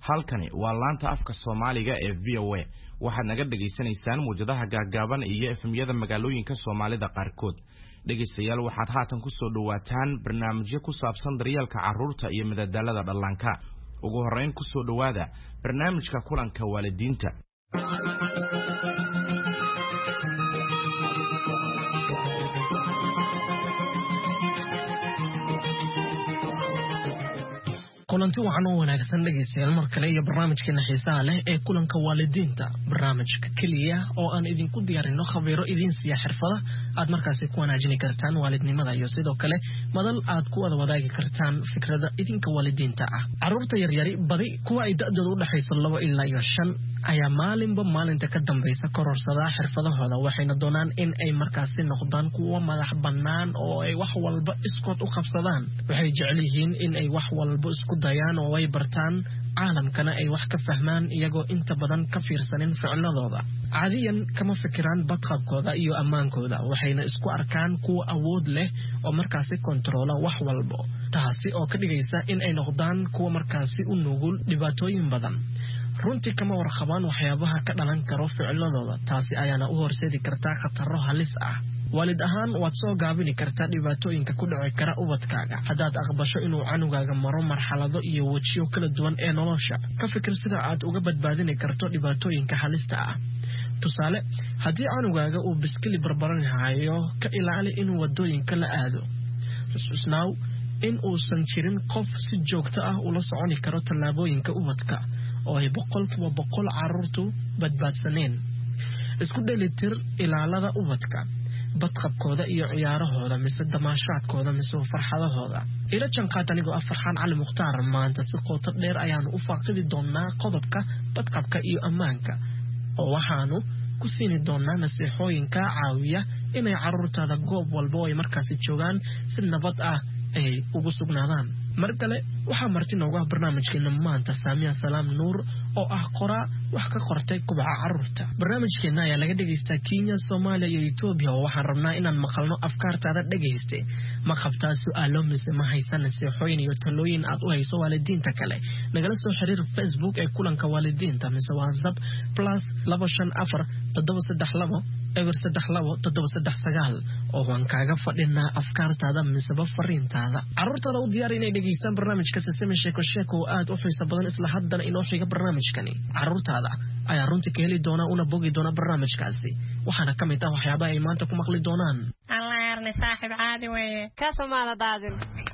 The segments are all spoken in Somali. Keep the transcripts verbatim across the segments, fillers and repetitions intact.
halkani waa laanta afka Soomaaliga ee V O A waxaad naga dhageysanaysaan muujadaha gaagaaban iyo F M-yada magaalooyinka Soomaalida qaarkood dhageystayaal waxaad haatan ku soo dhawaataan barnaamijyo ku saabsan daryeelka carruurta iyo madadaalada dhallaanka ugu horeyn ku soo dhawaada barnaamijka kulanka waalidiinta kulanti waxaan u wanaagsan dhageystayaal mar kale iyo barnaamijkeena xiisaha leh ee kulanka waalidiinta barnaamijka kaliya oo aan idinku diyaarino khabiiro idin siiya xirfada aad markaasi ku wanaajin kartaan waalidnimada iyo sidoo kale madal aad ku wada wadaagi kartaan fikrada idinka waalidiinta ah carruurta yar yar badi kuwa ay da'doodu u dhaxayso laba ilaa iyo shan ayaa maalinba maalinta ka dambaysa kororsada xirfadahooda waxayna doonaan in ay markaasi noqdaan kuwa madax bannaan oo ay wax walba iskood u qabsadaan waxay jecel yihiin in ay wax walba isku dayaan oo ay bartaan caalamkana ay wax ka fahmaan iyagoo inta badan ka fiirsanin ficiladooda caadiyan kama fikiraan badqabkooda iyo ammaankooda waxayna isku arkaan kuwa awood leh oo markaasi kontroola wax walba taasi oo ka dhigaysa in ay noqdaan kuwa markaasi u nugul dhibaatooyin badan runtii kama warqabaan waxyaabaha ka dhalan karo ficiladooda taasi ayaana u horseedi kartaa khataro halis ah waalid ahaan waad soo gaabini kartaa dhibaatooyinka ku dhici kara ubadkaaga haddaad aqbasho inuu canugaaga maro marxalado iyo wejiyo kala duwan ee nolosha ka fikir sida aad uga badbaadini karto dhibaatooyinka halista ah tusaale haddii canugaaga uu biskili barbaran hayo ka ilaali inuu wadooyinka la aado xusuusnaaw in uusan jirin qof si joogto ah ula soconi karo tallaabooyinka ubadka oo ay boqolkiiba boqol carruurtu badbaadsaneen isku dhelitir ilaalada ubadka badqabkooda iyo ciyaarahooda mise damaashaadkooda mise farxadahooda ila janqaad anigoo ah Farxaan Cali Mukhtaar maanta si qoto dheer ayaanu u faaqidi doonaa qodobka badqabka iyo ammaanka oo waxaanu ku siini doonaa nasiixooyinka caawiya inay carruurtaada goob walba ay markaasi joogaan si nabad ah ay ugu sugnaadaan mar kale waxaa marti nooga barnaamijkeena maanta Saamiya Salaam Nuur oo ah qoraa wax ka qortay kubaca carruurta barnaamijkeena ayaa laga dhageystaa Kenya, Soomaaliya iyo Itoobiya waxaan rabnaa inaan maqalno afkaartaada dhageystay ma qabtaa su'aalo mise ma haysan nasiixooyin iyo talooyin aad u hayso waalidiinta kale nagala soo xiriir Facebook ee kulanka waalidiinta mise WhatsApp plus laba shan afar toddoba saddex labo eber saddex labo toddoba saddex sagaal oo waan kaaga fadhinaa afkaartaada mise fariintaada carruurtaada u diyaar inay dhageystaan barnaamijka Sesame Sheeko Sheeko oo aad u xiiso badan isla haddana inoo xiga barnaamijkani carruurtaada ayaa runtii ka heli doona una bogi doona barnaamijkaasi waxaana ka mid ah waxyaabaha ay maanta ku maqli doonaan Allah yarni saaxiib caadi weeye ka Soomaala daadin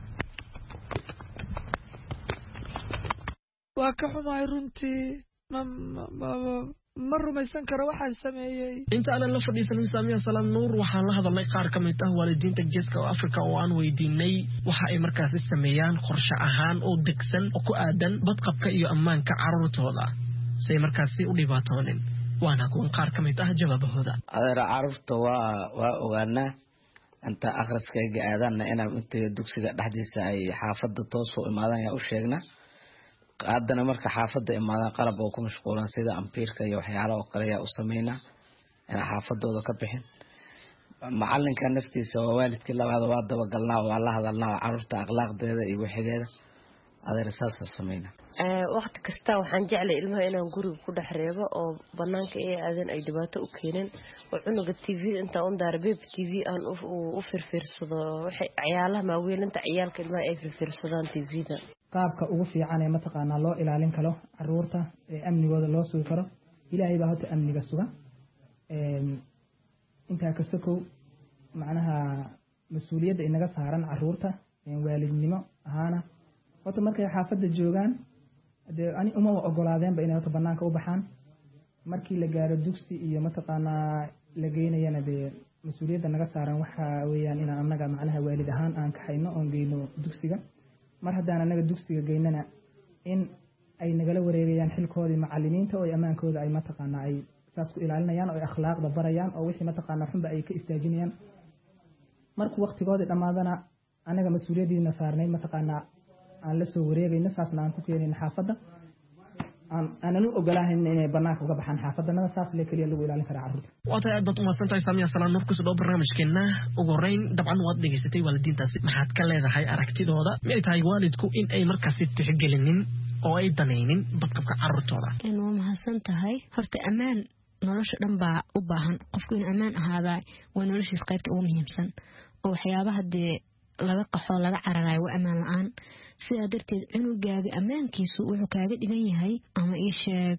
waa ka xumahay runtii baba ma rumaysan karo waxaan sameeyay inta aan la fadhiisanin Saamiya Salaam Nuur waxaan la hadalnay qaar ka mid ah waalidiinta geeska Afrika oo aan weydiinay waxa ay markaasi sameeyaan qorshe ahaan oo degsan oo ku aadan badqabka iyo ammaanka carruurtooda say markaasi u dhibaatoonin waana kuwan qaar ka mid ah jawaabahooda adeer carruurta waa waa ogaanaa inta akhriskayga aadana inaan inta dugsiga dhexdiisa ay xaafadda toos u imaadaan u sheegna qaadana marka xaafadda imaadaan qalab oo ku mashquulan sida ampiirka iyo waxyaalaha oo kale u sameeyna in xaafadooda ka bixin macalinka naftiisa oo waalidkii labaad waa daba galnaa oo la hadalnaa carruurta akhlaaqdeeda iyo waxigeeda adeer saas sameeyna ee waqti kasta waxaan jeclay ilmaha inaan guriga ku dhaxreebo oo banaanka ee aadan ay dhibaato u keenin oo cunuga T V inta on darbeeb T V aan u firfirsado waxay ciyaalaha ma weelinta ciyaalka ilmaha ay firfirsadaan T V-da qaabka ugu fiican ee mataqaana loo ilaalin karo carruurta ee amnigooda loo sugi karo ilaahay baa hada amniga suga ee inta ka sokow macnaha mas'uuliyadda inaga saaran carruurta ee waalidnimo ahaana wato markay xaafadda joogaan de ani uma ogolaadeen ba inay wata banaanka u baxaan markii la gaaro dugsi iyo mataqaana la geynayana de mas'uuliyadda naga saaran waxa weeyaan in anaga macnaha waalid ahaan aan ka hayno oo geyno dugsiga mar haddaan anaga dugsiga geynana in ay nagala wareegayaan xilkoodii macallimiinta oo ammaankooda ay mataqaana ay saas ku ilaalinayaan oo akhlaaqda barayaan oo wixii mataqaana xunba ay ka istaajinayaan markuu waqtigoodii dhamaadana anaga mas'uuliyadiina saarnay mataqaana aan la soo wareegayno saasna aan ku keenayno xaafadda aan aanan u ogolaahayn inay banaanka uga baxaan xaafadana saas le kaliya lagu ilaalin karaa carruurta waata aad baad u mahadsantahay Saamiya Salaam Nuur kusoo dhaw barnaamijkeena ugu horeyn dabcan waad dhageysatay waalidiintaasi maxaad ka leedahay aragtidooda miyay tahay waalidku in ay markaasi tixgelinin oo ay danaynin badqabka carruurtooda. Inuu mahadsan tahay horta ammaan nolosha dhan baa u baahan qofku inuu ammaan ahaadaa waa noloshiisa qaybta ugu muhiimsan oo waxyaabaha dee laga qaxo laga cararayo waa ammaan la'aan sidaa darteed cunugaaga ammaankiisu wuxuu kaaga dhigan yahay ama ii sheeg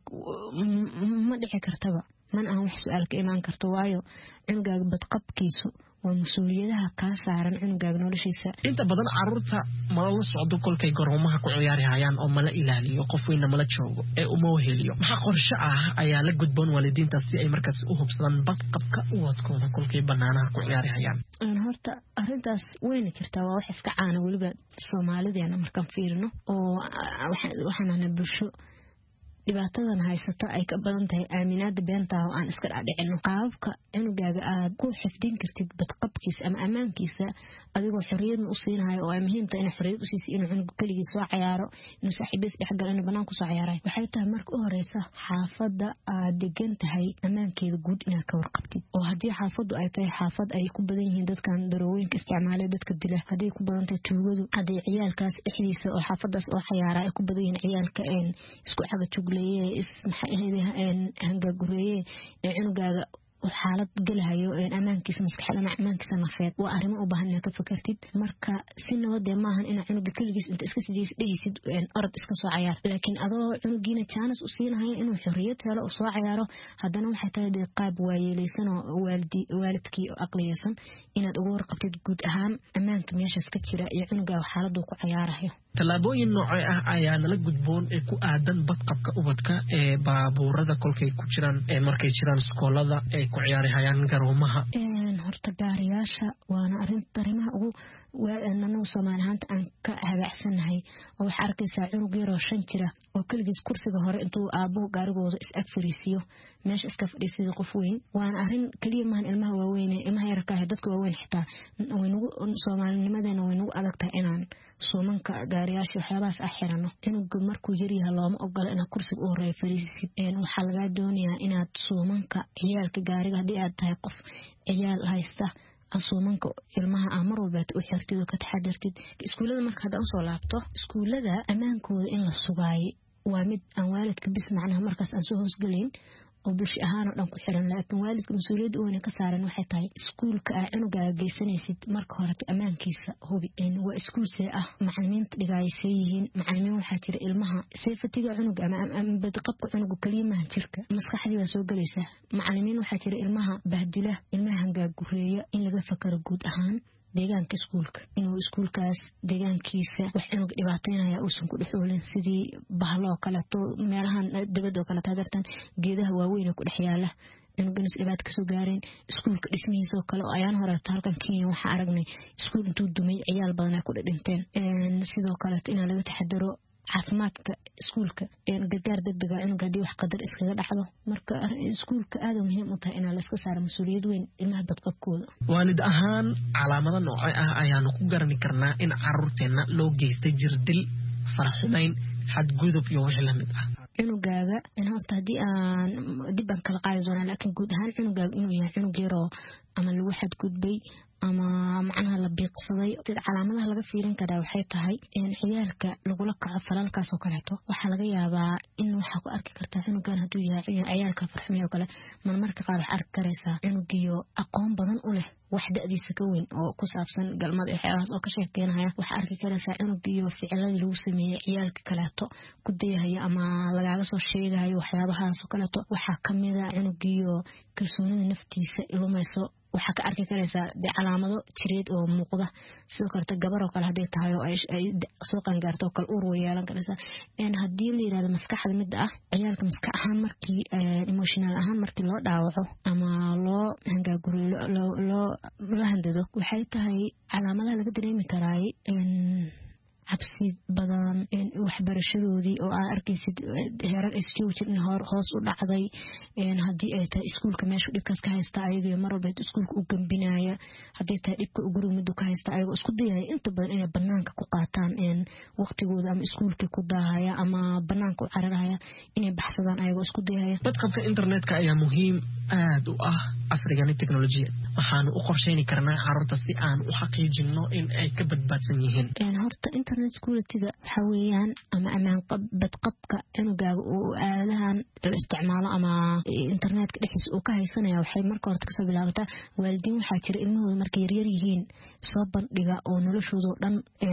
ma dhici kartaba man aan wax su'aal ka imaan karto waayo cunugaaga badqabkiisu waa mas'uuliyadaha ka saaran cunugaaga noloshiisa. Inta badan carruurta ma la socdo kolkay garoomaha ku ciyaarayaan oo mala ilaaliyo qof weyn mala joogo ee uma weheliyo. Maxaa qorshe ah ayaa la gudboon waalidiinta si ay markaas u hubsadaan badqabka ubadkooda kolkay banaanaha ku ciyaarayaan? Horta arrintaas weyn jirta waa wax iska caan waliba Soomaalideena markaan fiirino oo waxaan bulsho dhibaatadan haysata ay ka badan tahay aaminaada beenta oo aan iska dhacdhicino qaabka cunugaaga aad ku xifdin kartid badqabkiisa ama ammaankiisa adigoo xorriyad u siinayo oo ay muhiim tahay in xorriyad u siiso inuu cunugu kaligiis soo ciyaaro inuu saaxiibis dhexgal inuu banaanka soo ciyaaray waxay tahay marka u horeysa xaafadda aad degan tahay ammaankeeda guud inaad ka warqabtid oo haddii xaafaddu ay tahay xaafad ay ku badan yihiin dadkan darooyinka isticmaalaya dadka dila haddii ku badan tahay tuugadu haddii ciyaalkaas dhexdiisa oo xaafadaas oo ciyaara ay ku badan yihiin ciyaalka een isku xaga jug is maxay hangagureeye ee cunugaaga xaalad galahayo ee amaankiisa maskaxda ama amaankiisa nafeed waa arrimo u baahan inaad ka fikirtid marka si nabad ah maahan in cunuga kaligiis inta iska sidiis dhehaysid een orod iska soo ciyaar laakiin adoo cunugiina chance u siinayo inuu xorriyad helo oo soo ciyaaro haddana waxay tahay dee qaab waayeeleysan oo waalidi waalidkii oo aqliyeysan inaad uga warqabtid guud ahaan amaanka meeshaas ka jira iyo cunugaaga xaaladdu ku ciyaarayo. Tallaabooyin noocee ah ayaa nala gudboon ee ku aadan badqabka ubadka ee baabuurada kolkay ku jiraan ee markay jiraan iskoolada ee ku ciyaarayaan garoomaha? Een horta gaariyaasha waana arrinta arrimaha ugu waanana Soomaaliyaanta aan ka habaacsanahay oo wax arkaysaa cunug yar oo shan jira oo kaligiis kursiga hore intuu aabuhu gaarigooda is ag fariisiyo meesha iska fadhiisida qof weyn waana arrin kaliya maahan ilmaha waaweyn ilmaha yarka ah dadka waaweyn xitaa waynugu Soomaalinimadeena waynugu adagtahay inaan suumanka gaariyaasha waxyaabahaas ah xirano cunuga markuu yar yahay looma ogola inaad kursiga u horeeyo fariisisid een waxaa lagaa doonayaa inaad suumanka ciyaalka gaariga haddii aad tahay qof ciyaal haysta asuumanka ilmaha aan mar walba u xirtid oo ka taxadartid iskuulada marka hadda u soo laabto iskuulada amaankooda in la sugaayo waa mid aan waalidka bis macnaha markaas aan soo hoosgalayn oo bulsho ahaan oo dhan ku xiran laakiin waalidka mas'uuliyadda uu ka saaran waxay tahay iskuulka aad cunugaaga geysanaysid marka hore ammaankiisa hubi in waa iskuul see ah macallimiinta dhigaayay yihiin macallimiin waxaa jira ilmaha safety-ga cunuga ama badqabka cunuga kaliya ma jirka maskaxdii waa soo galaysa macallimiin waxaa jira ilmaha bahdila ilmaha hangaagureeya in laga fakaro guud ahaan deegaanka iskuulka inuu iskuulkaas deegaankiisa wax cunug dhibaateynaya uusan ku dhexoolin sidii bahlo kale to meelahan dibadda kale taadartan geedaha waaweyn ku dhex yaala cunugan dhibaato ka soo gaareen iskuulka dhismihiisa kale oo ayaan hore halkan Kenya waxa aragnay iskuul intuu dumay ciyaal badan ay ku dhinteen een sidoo kale in laga taxadaro caafimaadka iskuulka ee gargaar degdeg ah in gadii wax qadar iskaga dhaxdo marka iskuulka aad muhiim u tahay in la iska saaro mas'uuliyad weyn ilmaha badqabkooda. Waalid ahaan calaamado noocay ah ayaanu ku garan karnaa in carruurteena loo geystay jirdil farxumayn xadgudub iyo wixii la mid ah. cunugaaga in horta haddii aan dib aan kala qaadi doonaa laakiin guud ahaan cunugaaga inuu yahay cunug yar oo ama lagu xadgudbay ama macnaha la biiqsaday dad calaamadaha laga fiirin karaa waxay tahay in ciyaalka lagula kaco falalkaas oo kaleeto waxa laga yaabaa in waxa ku arki kartaa cunugan hadduu yahay ciyaalka farxumay oo kale marmarka qaar wax arki karaysaa cunugiyo aqoon badan u leh wax da'diisa ka weyn oo ku saabsan galmada waxyaalahaas oo ka sheekeynaya waxa arki karaysaa cunugiyo ficilada lagu sameeyay ciyaalka kaleeto ku dayahaya ama lagaaga soo sheegayo waxyaabahaas oo kaleeto waxa kamid ah cunugiyo kalsoonida naftiisa ilumayso waxa ka arki karaysaa de calaamado jireed oo muuqda sidoo kale gabar oo kale haday tahay oo ay soo qangaarto kale uur yeelan karaysaa in hadii la yiraahdo maskaxda mid ah ciyaalka maskax ahaan markii emotional ahaan markii loo dhaawaco ama loo hangaagureeyo loo loo la handado waxay tahay calaamadaha laga dareemi karaa in cabsi badan in waxbarashadoodii oo aan arkaysid heerar isjoojin in hoos u dhacday in hadii ay tahay iskuulka meesha dhibkaas ka haysta ayaga mar walba iskuulka u gambinaya hadii tahay dhibka ugu rumid ka haysta ayaga isku dayay inta badan inay banaanka ku qaataan in waqtigooda ama iskuulka ku daahaya ama banaanka u cararaya inay baxsadaan ayaga isku dayaya. badqabka internetka ayaa muhiim aad u ah african technology waxaan u qorsheyn karnaa carruurta si aan u xaqiijino in ay ka badbaadsan yihiin. in horta internet security-ga waxa weeyaan ama amaan badqabka cunugaaga oo aadahan isticmaalo ama internetka dhexdiisa uu ka haysanaya waxay marka hore ka soo bilaabataa waalidiin waxa jira ilmahooda markay yar yar yihiin soo bandhiga oo noloshooda dhan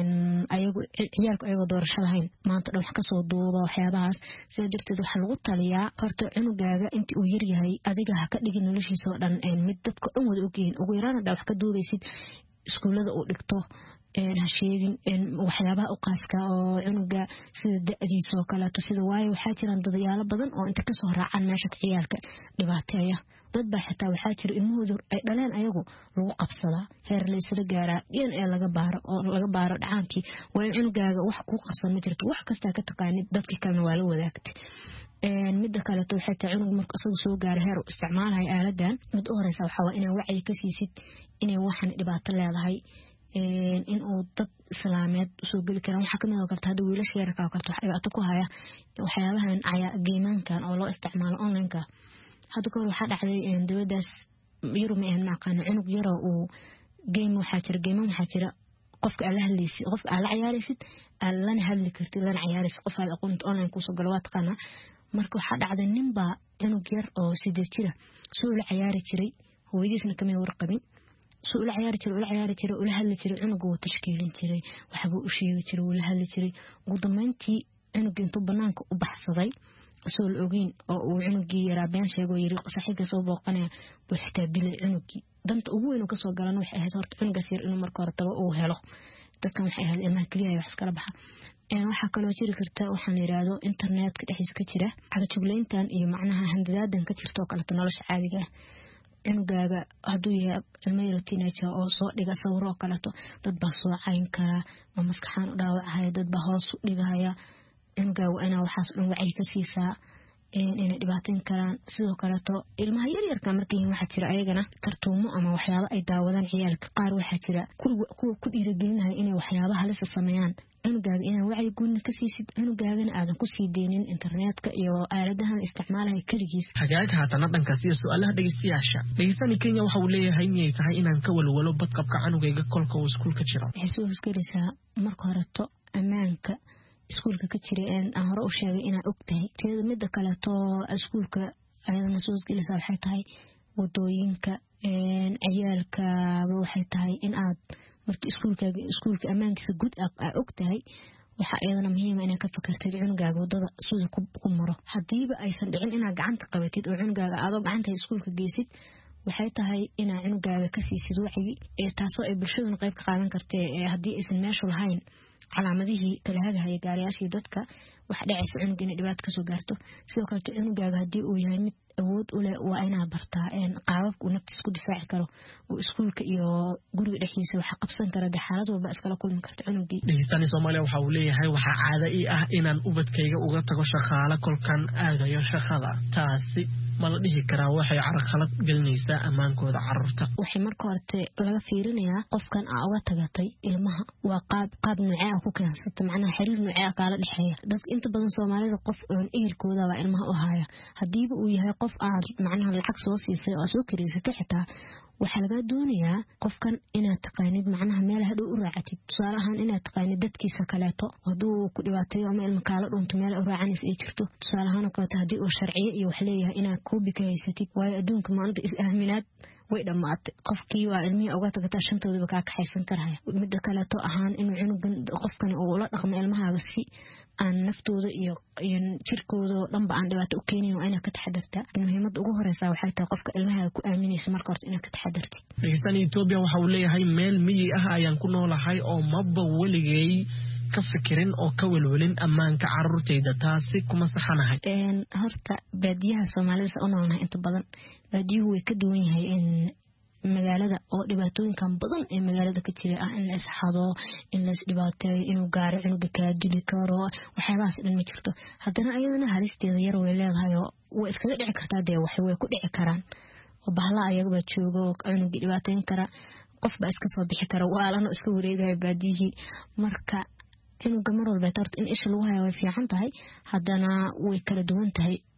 ayagu ciyaalku ayaga doorashada hayn maanta dhan wax ka soo duuba waxyaabahaas sida jirteed waxa lagu taliyaa horta cunugaaga intii uu yar yahay adiga ha ka dhigin noloshiisa oo dhan mid dadka dhan wada ogyihiin ugu yaraan wax ka duubaysid iskuulada uu dhigto een ha sheegin in waxyaabaha u qaaska oo cunuga sida da'diisa oo kale sida waayo waxa jiraan dadayaalo badan oo inta ka soo raacaan meesha ciyaalka dhibaateeya dad baa xitaa waxa jira ilmahoodu ay dhaleen ayagu lagu qabsadaa heer la isla gaaraa in ay laga baaro oo laga baaro dhacaankii way cunugaaga wax ku qarsoon ma jirto wax kasta ka taqaanid dadka kalena waa la wadaagtay een mid kale to waxay tahay cunug marka asagu soo gaar heer u isticmaalay aaladan mid u horeysa waxa waa inay wacyi ka siisid inay waxan dhibaato leedahay een in uu dad islaameed soo gali karaan waxa kamid ah kartaa hada wiilasha yarka ka kartaa dhibaato ku haya waxyaabahan ayaa geemankan oo loo isticmaalo online-ka hada koor waxa dhacday in dawladdaas yurmi aan maqaan cunug yar oo game waxa jira game waxa jira qofka ala hadlaysi qofka ala ciyaaraysid alana hadli kartid lana ciyaaraysid qof aad aqoon online ku soo galwaad qana marka waxa dhacday ninba cunug yar oo sidii jira soo la ciyaari jiray hooyadiisna kama warqabin soo la ciyaari jiray la ciyaari jiray la hadli jiray cunugu uu tashkiilin jiray waxa uu sheegi jiray la hadli jiray ugu dambeyntii cunug intuu banaanka u baxsaday soo la ogeyn oo uu cunugii yara been sheego yiri saaxiibka soo booqanaya buu xitaa dilay cunugii danta ugu weyn oo ka soo galan waxay ahayd horta cunugaas yar inuu marka hore tago uu helo dadkan waxay ahayd ilmaha kaliya wax iskala baxa een waxa kale oo jiri karta waxaan yiraahdo internetka dhexdiisa ka jira xaga jugleyntan iyo macnaha handadaadan ka jirto kala nolosha caadiga ah cunugaaga haduu yahay ilmo yar teenager oo soo dhiga sawiro kala to dad baa soo cayn kara ma maskaxan u dhaawacay dad baa hoos u dhigaya cunugaaga ana waxaas dhan wacyi ka siisaa inay dhibaatin karaan sidoo kale to ilmaha yar yarka markay waxa jira ayagana kartuumo ama waxyaabo ay daawadaan ciyaalka qaar waxa jira kuwa ku dhiirigelinaya inay waxyaabaha halis sameeyaan cunugaaga inay wacyi guud ka siisid cunugaagana aadan ku sii deynin internetka iyo aaladahan isticmaalaya kaligiis hagaaga haatan dhankaas iyo su'aalaha dhageystayaasha dhageystani Kenya waxa uu leeyahay inay tahay inaan ka walwalo badqabka cunugayga kolka uu iskuulka jiro xisuu iskarisa marka hore to amaanka iskuulka ka jiray aan hore u sheegay inaan ogtahay teeda mid kale to iskuulka ayadana soo isgalisa waxay tahay wadooyinka een ciyaalka waxay tahay in aad markii iskuulka iskuulka amaankiisa guud ah ogtahay waxa ayadana muhiim ah inaad ka fikirtid cunugaaga wadada sida ku maro hadiiba aysan dhicin inaad gacanta qabatid oo cunugaaga aad gacanta iskuulka geysid waxay tahay inaad cunugaaga ka siisid wacyi ee taasoo ay bulshadu qayb ka qaadan kartay hadii aysan meesha lahayn calaamadihii kala hagaaya gaariyaashii dadka waxa dhacaysa cunug inay dhibaato ka soo gaarto sidoo kale cunugaaga hadii uu yahay mid awood u leh waa inaa bartaa in qaababka uu naftiisa ku difaaci karo oo iskuulka iyo guriga dhexdiisa waxa qabsan kara xaalad walba iskala kulmi karta cunugii dhigitani Soomaaliya waxa uu leeyahay waxa caado ii ah inaan ubadkayga uga tago shaqaale kolkan aadayo shaqada taasi ma la dhihi karaa waxay carqalad gelinaysaa amaankooda carruurta waxay marka hore laga fiirinayaa qofkan aa uga tagatay ilmaha waa qaab qaab nooc ah ku keensato macnaha xiriir nooc ah kala dhaxeeya dadka inta badan Soomaalida qof oo ehelkooda waa ilmaha u haya hadiiba uu yahay qof aad macnaha lacag soo siisay oo soo kireysatay xitaa waxa laga doonayaa qofkan inaad taqaanid macnaha meel hadhow u raacatid tusaalahan inaad taqaanid dadkiisa kaleeto haduu ku dhibaateeyo ama ilmo kala dhunto meel u raacanaysa ay jirto tusaalahan oo kale hadii uu sharciyo iyo wax leeyahay inaad koobi ka haysatid waayo adduunka maanta is aaminaad way dhamaatay qofkii waa ilmihi uga tagata shantooda ka kaxaysan karaya mid kale to ahaan inuu cunugan qofkan uu la dhaqmo ilmahaaga si aan naftooda iyo jirkooda dhanba aan dhibaato u keenin waa inaad ka taxadartaa muhiimada ugu horeysa waxay tahay qofka ilmahaaga ku aaminaysa marka hore inaad ka taxadartid dhageysan Ethiopia waxa uu leeyahay meel miyi ah ayaan ku noolahay oo maba waligay ka fikirin oo ka walwalin amaanka carruurtayda taasi kuma saxanahay een horta baadiyaha Soomaalida oo noolna inta badan baadiyuhu way ka duwan yahay in magaalada oo dhibaatooyinkan badan ee magaalada ka jira ah in la isxado in la isdhibaateeyo inuu gaaro cunuga ka dili karo waxyaabahaas dhan ma jirto haddana ayadana halisteeda yar way leedahay oo way iskaga dhici kartaa dee wax way ku dhici karaan oo bahla ayaga joogo cunuga dhibaateyn kara qof ba iska soo bixi kara waalano iska wareegay baadiyihii marka cunuga mar walba tarta in isha lagu hayo way fiican tahay haddana way kala duwan tahay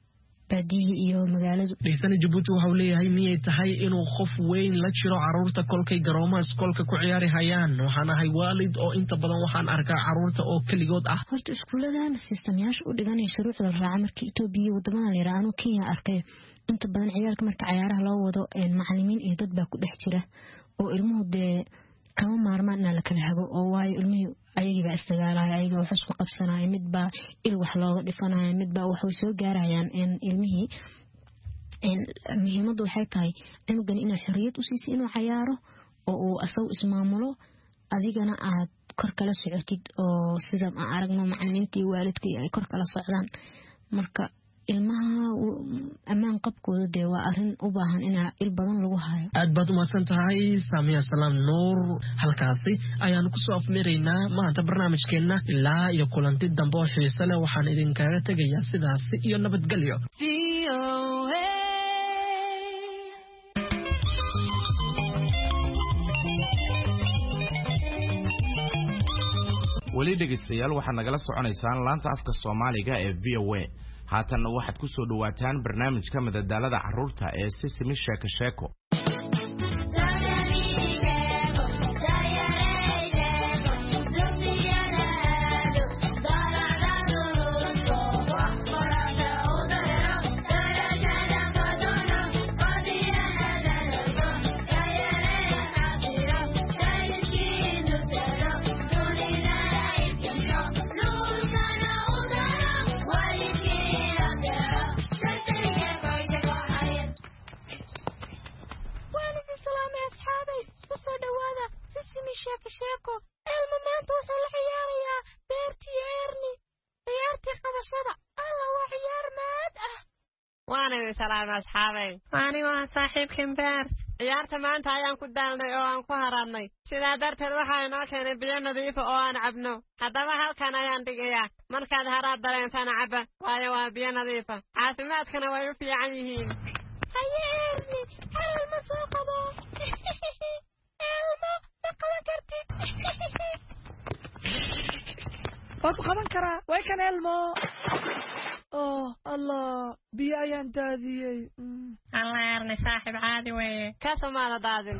baadiyi iyo magaaladu deegsana Djibouti waxa uu leeyahay miyay tahay inuu qof weyn la jiro caruurta kolkay garoomaha iskoolka ku ciyaari hayaan waxaan ahay waalid oo inta badan waxaan arkaa caruurta oo kaligood ah horta iskuuladan systemyaasha u dhiganay shuruucda raaca markii Itoobiya wadamada la yiraahdo Kenya arkay inta badan ciyaalka marka ciyaaraha loo wado ee macallimiin iyo dad baa ku dhex jira oo ilmuhu de kama maarmaan la kala hago oo way ilmuhu ayaga istagaalay ayaga wax isku qabsanay mid ba il wax looga dhifanay mid ba wax soo gaarayaan in ilmihii in muhiimadu waxay tahay cunugan inuu xorriyad u siiso inuu ciyaaro oo uu asaw ismaamulo adigana aad kor kala socotid oo sida aan aragno macallimiintii waalidkii ay kor kala socdaan marka ilmaha amaan qabkooda de waa arin u baahan in il badan lagu hayo aad baad u mahadsan tahay Saamiya Salaam Nuur halkaasi ayaan ku soo afmeeraynaa maanta barnaamijkeena ilaa iyo kulanti dambe oo xiiso leh waxaan idin kaga tagayaa sidaas iyo nabadgelyo weli dhegeystayaal waxaad nagala soconaysaan laanta afka Soomaaliga ee V O A haatanna waxaad ku soo dhawaataan barnaamijka madadaalada carruurta ee Sisimi Sheeko Sheeko sheeko ilmo maanta wuxuu la ciyaarayaa beertii eerni ciyaartii qabashada alla waa ciyaar maad ah waana salaam asxaabay waani waa saaxiibkan beert ciyaarta maanta ayaan ku daalnay oo aan ku haraadnay sidaa darteed waxaa inoo keenay biyo nadiif oo aan cabno haddaba halkan ayaan dhigayaa markaad haraad dareentana cabba waayo waa biyo nadiifa caafimaadkana way u fiican yihiin haye eerni elmo soo qabo elmo qaban kartid waad qaban karaa way kan elmo oh allah biyo ayaan daadiyey alla eerni saaxiib caadi weeye kaasoo maada daadin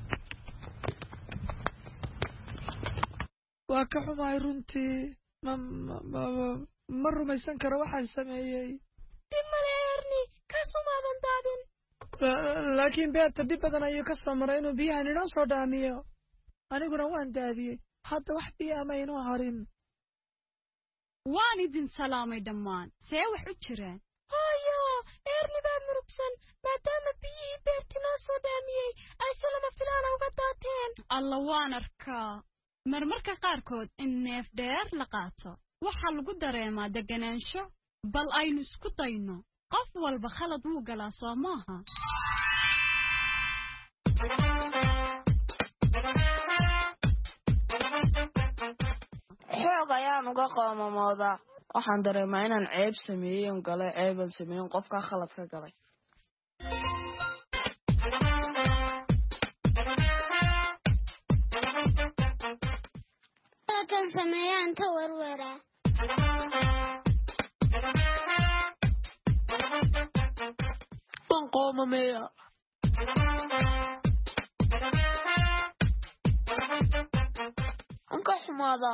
waa ka xumahay runtii ma ma rumaysan karo waxaan sameeyey dib male eerni kaasoo maadan daadin laakiin beerta dhib badan ayuu ka soo maray inuu biyahan inoo soo dhaamiyo aniguna waan daadiyey hadda wax biyo ama inoo harin waan idin salaamay dhammaan see wax u jiraan hooyo eerni baa murugsan maadaama biyihii beerti noo soo dhaamiyey ay si lama filaana uga daateen alla waan arkaa marmarka qaarkood in neef dheer la qaato waxaa lagu dareemaa deganaansho bal aynu isku dayno qof walba khalad wuu galaa soo maaha xoog ayaan uga qoomamoodaa waxaan dareemaa inaan ceeb sameeyey on galay ceebaan sameeyen qofkaa khalad ka galay kan sameeyaan ta warwaraa waan qoomameeya anka xumaada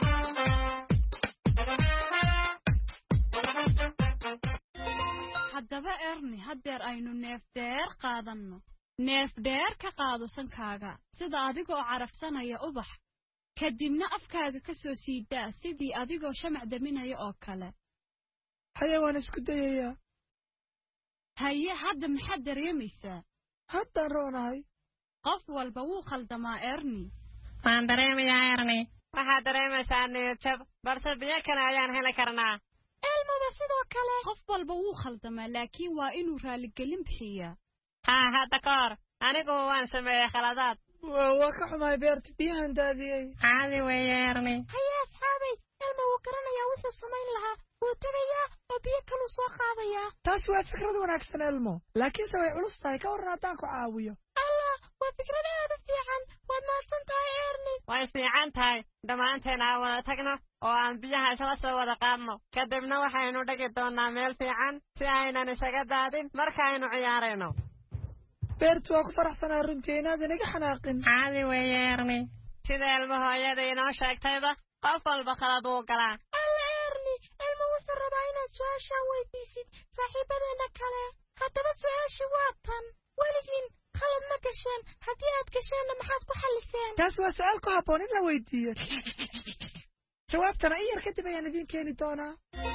haddaba erni haddeer aynu neef dheer qaadanno neef dheer ka qaado sankaaga sida adigoo carafsanaya ubax kadibna afkaaga ka soo siidaa sidii adigoo shamac daminaya oo kale haye waan isku dayayaa haye hadda maxaad dareemaysaa haddaan roonahay qof walba wuu khaldamaa erni waan dareemayaa erni waxaad dareemaysaa niyadjab balse biyo kale ayaan heli karnaa elmaba sidoo kale qof walba wuu khaldamaa laakiin waa inuu raaligelin bixiyaa haa hadda ka hor anigu waan sameeyey khaladaad waa ka xumahay beerta biyahan daadiyey caadi weeye erni haye asxaabay elma wuu garanayaa wuxuu samayn lahaa wuu tegayaa oo biyo kaluu soo qaadayaa taasi waa fikrad wanaagsan elmo laakiinse way culus tahay ka warran haddaan ku caawiyo allah waa fikrad aad u fiican waad mahadsan tahay erni way fiican tahay dhammaanteen aan wada tagno oo aan biyaha isla soo wada qaadno kadibna waxaynu dhigi doonaa meel fiican si aynan isaga daadin markaaynu ciyaarayno beertu waa ku faraxsanaa runtii inaad inaga xanaaqin caadi weeye Erni sida ilmo hooyada inoo sheegtayba qof walba kala buu galaa alla Erni ilmo wuxuu rabaa inaad su-aashaan weydiisid saaxiibadeena kale haddaba su-aashii waa tan weligiin khalad ma gasheen haddii aad gasheenna maxaad ku xalliseen taas waa su-aal ku habboon in la weydiiyo jawaabtana in yar kadib ayaan idiin keeni doonaa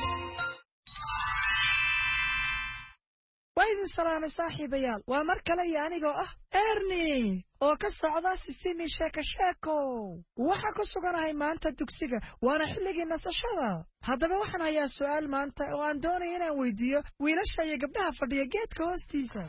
waa idin salaamay saaxiibayaal waa mar kale iyo anigoo ah Erni oo ka socda sisimi sheeko sheeko waxaa ku suganahay maanta dugsiga waana xilligii nasashada haddaba waxaan hayaa su-aal maanta oo aan doonaya inaan weydiiyo wiilasha iyo gabdhaha fadhiya geedka hoostiisa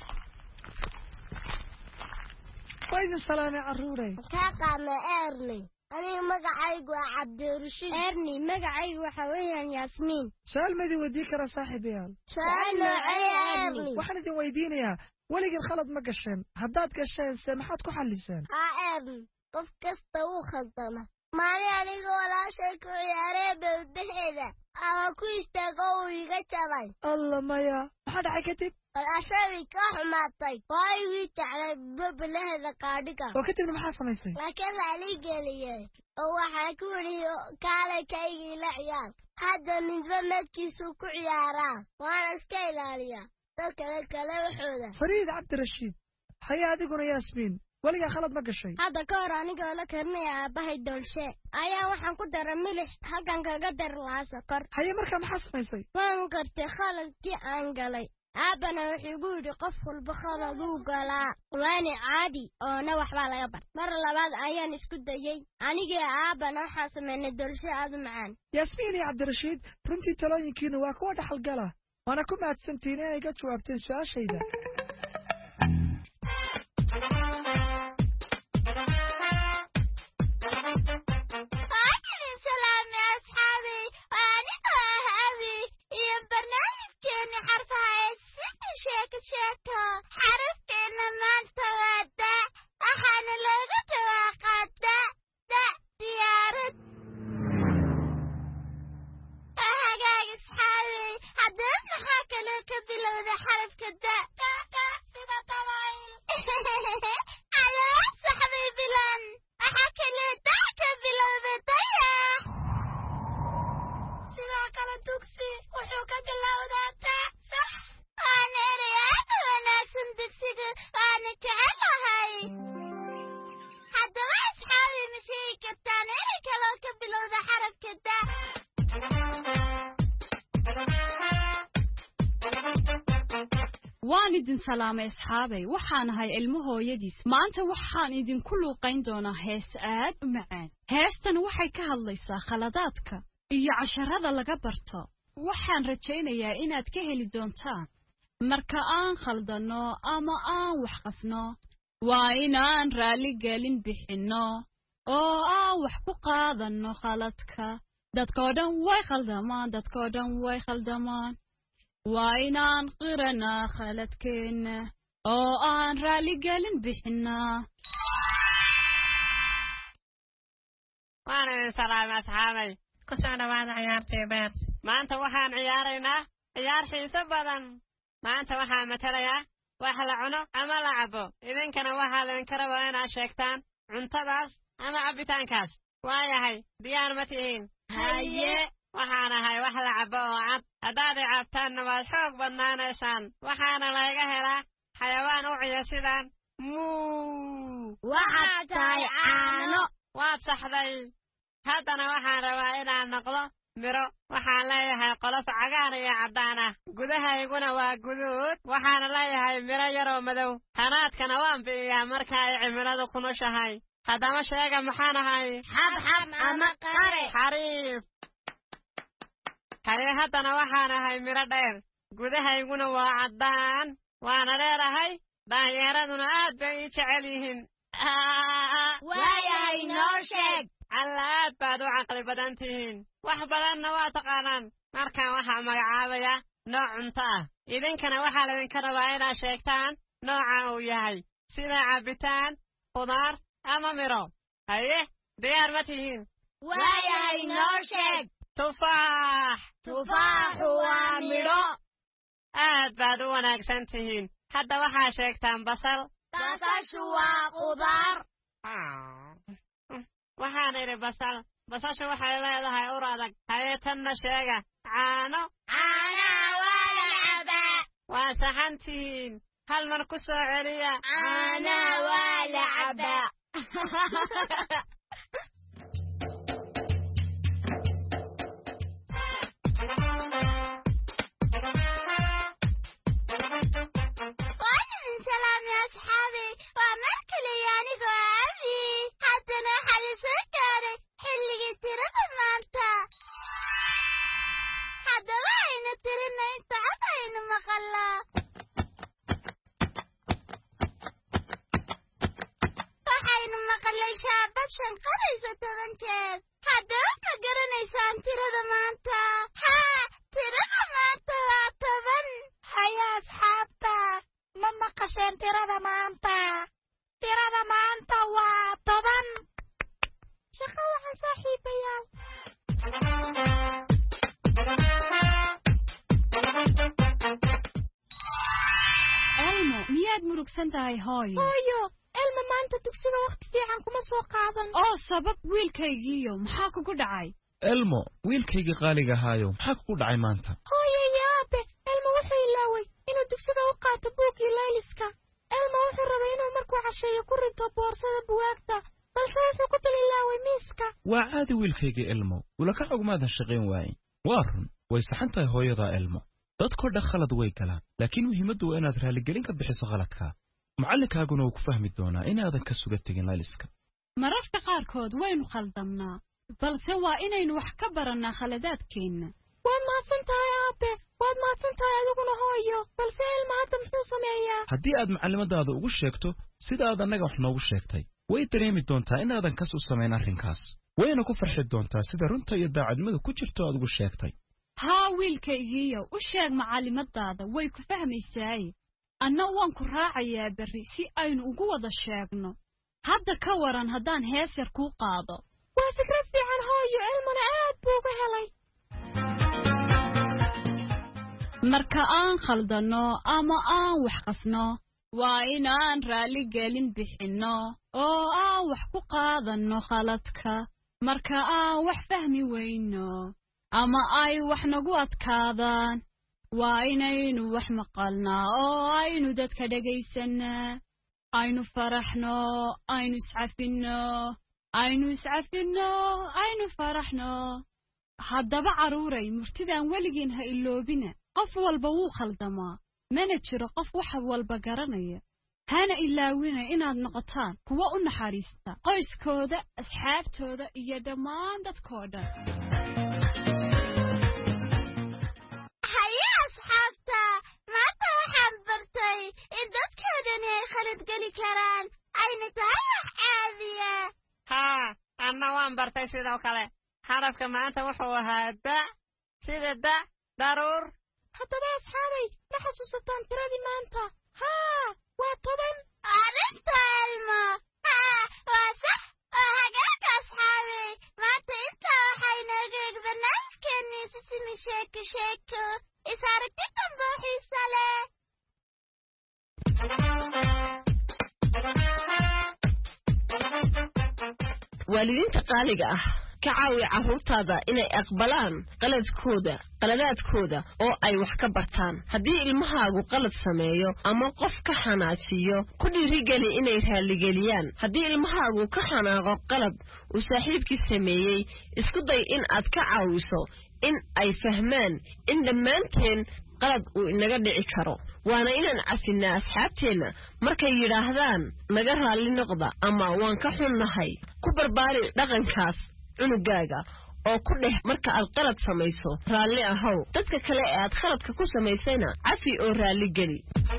waa idin salaamay carruurey kaa qaadna Erni aniga magacaygu waa Cabdirashiid Erni magacaygu waxa weeyaan Yaasmiin su'aal ma idin weydiin karaa saaxiibayaal su'aal noocee Erni waxaan idin weydiinayaa weligiin khalad ma gasheen haddaad gasheen se maxaad ku xalliseen haa Erni qof kasta wuu khaldama maalin aniga walaashay ku ciyaaree beelbaheeda ama ku istaago uu iga jabay alla maya maxaa dhacay kadib walaashay ka xumaatay way wii jeclay beelbaheeda qaadhiga oo kadibna maxaa samaysay laakiin raalli geliyay oo waxaa ku yidhi kaalay kaygii la ciyaar hadda midba madkiisu ku ciyaaraa waana iska ilaaliyaa dadka kale waxooda fariid cabdirashiid haya adiguna yaasmiin weligaa khalad ma gashay hadda ka hor anigoo la karinaya aabbahay doolshe ayaa waxaan ku dara milix halkan kaga dar lahaa sokor haye markaa maxaa samaysay waan gartay khaladkii aan galay aabana wuxuu igu yidhi qof walba khaladuu galaa waani caadi oona waxbaa laga bar mar labaad ayaan isku dayey anigii aabana waxaan samaynay doolshe aad u macaan yaasmiin iyo cabdirashiid runtii talooyinkiinu waa kuwa dhaxalgala waana ku mahadsantihiin inay ka jawaabteen su-aashayda waan idin salaamay asxaabay waxaan ahay ilmo hooyadiis maanta waxaan idin ku luuqayn doonaa hees aad u macaan heestan waxay ka hadlaysaa khaladaadka iyo casharada laga barto waxaan rajaynayaa inaad ka heli doontaan marka aan khaldano ama aan wax qasno waa inaan raali gelin bixinno oo aan wax ku qaadanno khaladka dadkoo dhan way khaldamaan dadkoo dhan way khaldamaan waa inaan qiranaa khaladkeenna oo aan raali gelin bixinaa waana idin salaamay asxaabay ku soo dhawaada ciyaartii beer maanta waxaan ciyaaraynaa ciyaar xiiso badan maanta waxaa matalayaa wax la cuno ama la cabo idinkana waxaa laydinka rabaa inaad sheegtaan cuntadaas ama cabitaankaas waayahay diyaar ma tihiin haye waxaan ahay wax la cabo oo cad haddaad i cabtaanna waad xoog badnaanaysaan waxaana layga helaa xayawaan u ciya sidaan muu waxaad tahay caano waad saxday haddana waxaan rabaa inaan noqdo miro waxaan leeyahay qolof cagaar iyo caddaan ah gudahayguna waa guduud waxaana leeyahay miro yaroo madow hanaadkana waan bi'iyaa marka ay cimiladu ku nushahay haddama sheega maxaan ahay xabxab ama qare xariif haye haddana waxaan ahay miro dheer gudahayguna waa caddaan waana dheerahay daanyeeraduna aad bay ii jecel yihiin waayahay noo sheeg alla aad baad u caqli badan tihiin wax badanna waa taqaanaan markaan waxaa magacaabaya nooc cunto ah idinkana waxaa laydinka rabaa inaad sheegtaan nooca uu yahay sida cabitaan khudaar ama miro haye diyaar ma tihiin waayahay noo sheeg tufaax tufaaxu waa midho aad baad u wanaagsan tihiin hadda waxaa sheegtaan basal basashu waa qudaar waxaan idhi basal basashu waxay leedahay ur adag haye tanna sheega caano caanaha waa la cabaa waa saxan tihiin hal mar ku soo celiya caanaha waa la cabaa shanqaraysa toban jeer haddaba ma garanaysaan tirada maanta haa tirada maanta waa toban haya asxaabta ma maqasheen tirada maanta tirada maanta waa toban shaqo waxa saaxiibayaal elmo miyaad murugsan tahay hooyo hooyo elmo maanta dugsiga waqti fiican kuma soo qaadan oo sabab wiilkaygiiyo maxaa kugu dhacay elmo wiilkayga qaaliga ahaayo maxaa kugu dhacay maanta hooyo iyo aabe elmo wuxuu ilaaway inuu dugsiga u qaato buuggii layliska elmo wuxuu rabay inuu markuu casheeyo ku rinto boorsada buwaagta balse wuxuu ku dul ilaaway miiska waa caadi wiilkayga elmo ulaka xogmaadan shaqayn waayin waa run way saxan tahay hooyadaa elmo dadkoo dhan khalad way galaan laakiin muhiimaddu waa inaad raaligelin ka bixiso khaladka macallinkaaguna uu ku fahmi doonaa inaadan ka suga tegin layliska mararka qaarkood waynu khaldamnaa balse waa inaynu wax ka barannaa khaladaadkeenna waad mahadsan tahay aabe waad mahadsan tahay adiguna hooyo balse elma hadda muxuu sameeyaa haddii aad macallimadaada ugu sheegto sida aad annaga wax noogu sheegtay way dareemi doontaa inaadan kas u samayn arrinkaas wayna ku farxi doontaa sida runta iyo daacadnimada ku jirto aad ugu sheegtay haa wiilkaygiiyo u sheeg macallimadaada way ku fahmaysaaye anna waan ku raacayaa berri si aynu ugu wada sheegno hadda ka waran haddaan hees yar kuu qaado waa fikrad fiican hooyo elmona aad buu uga helay marka aan khaldanno ama aan wax qasno waa inaan raaligelin bixinno oo aan wax ku qaadanno khaladka marka aan wax fahmi weyno ama ay wax nagu adkaadaan waa inaynu wax maqalnaa oo aynu dadka dhagaysannaa aynu faraxno aynu iscafinno aynu iscafinno aynu faraxno haddaba carruuray murtidaan weligiin ha iloobina qof walba wuu khaldamaa mana jiro qof wax walba garanaya hana ilaawina inaad noqotaan kuwa u naxariista qoyskooda asxaabtooda iyo dhammaan dadkoo dhan haye asxaabta maanta waxaan bartay in dadkoodani ay khalad geli karaan ayna tahay wax caadiya haa anna waan bartay sidoo kale xarafka maanta wuxuu ahaa da sida da daruur haddaba asxaabay ma xasuusataan tiradii maanta haa waa toban arrinta elmo haa waa sax oo hagaag asxaabay maanta intaa waxaynaga eeg barnaamijkeennii sisimi sheeko sheeko is aragti dambe oo xiisa leh waalidiinta qaaliga ah ka caawi carruurtaada inay aqbalaan qaladkooda qaladaadkooda oo ay wax ka bartaan haddii ilmahaagu qalad sameeyo ama qof ka xanaajiyo ku dhiirigeli inay raaligeliyaan haddii ilmahaagu ka xanaaqo qalad uu saaxiibkii sameeyey isku day in aad ka caawiso in ay fahmaan in dhammaanteen qalad uu inaga dhici karo waana inaan cafinaa asxaabteenna markay yidhaahdaan naga raalli noqda ama waan ka xunnahay ku barbaari dhaqankaas cunugaaga oo ku dheh marka aad qalad samayso raalli ahow dadka kale ee aad khaladka ku samaysayna cafi oo raalli geli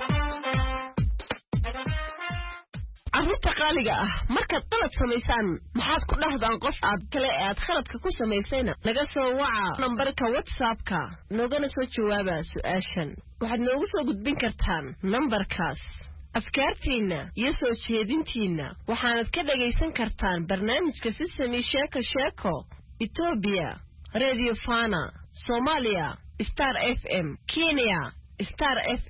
carruurta qaaliga ah markaad qalad samaysaan maxaad ku dhahdaan qof aad kale ee aad khaladka ku samaysayna naga soo waca nambarka whatsappka noogana soo jawaaba su-aashan waxaad noogu soo gudbin kartaan nambarkaas afkaartiina iyo soo jeedintiina waxaanad ka dhagaysan kartaan barnaamijka Sesame Sheeko Sheeko Ethiopia Radio Fana Somalia Star F M Kenya Star F